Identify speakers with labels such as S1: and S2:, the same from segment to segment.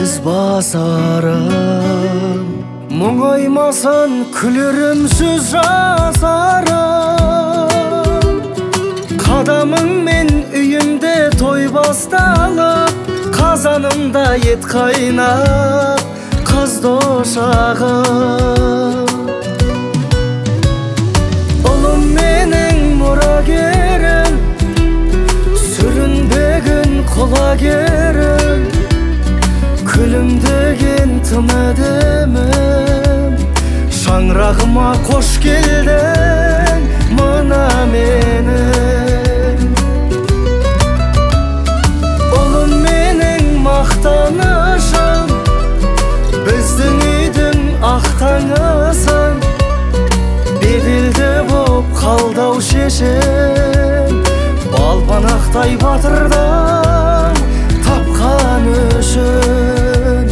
S1: із басарым, мұңаймасан күлерімсіз жасарым. Қадамыңмен үйімде той басталып, қазанымда ет қайнап, қызды ошағым. Ұлым менің мұрагерім, сүрінбеген құлагерім, күлімдеген тым әдемім, шаңырағыма қош келдің мына менің. Ұлым менің мақтанышым, біздің үйдің ақтаңысың, беделді боп қалдау шешем, балпанақтай батырдан тапқан үшін.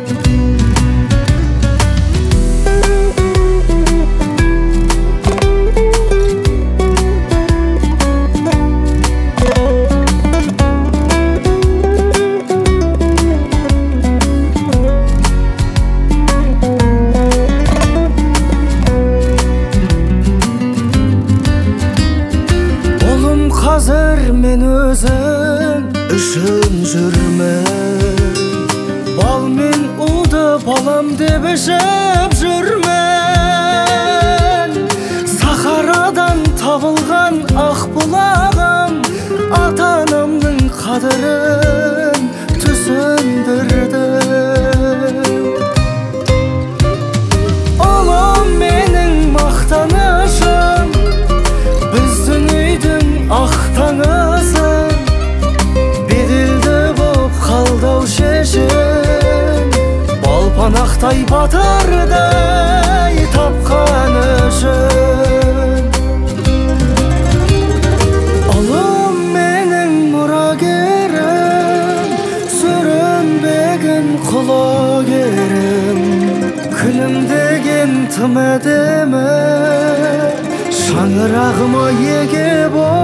S1: Қазір мен өзің үшін жүрмін, бал мен уды балам деп ішіп жүрмін. Сахарадан табылған ақ бұлағым ата-анамның қадірін түсіндірді. Ұлым менің мақтанышым, біздің үйдің ақтаңысың, беделді боп қалдау шешем, балпанақтай батырдай тапқан үшін. Ұлым менің мұрагерім, сүрінбеген құлагерім, күлімдеген тым әдемі, шаңырағыма еге бол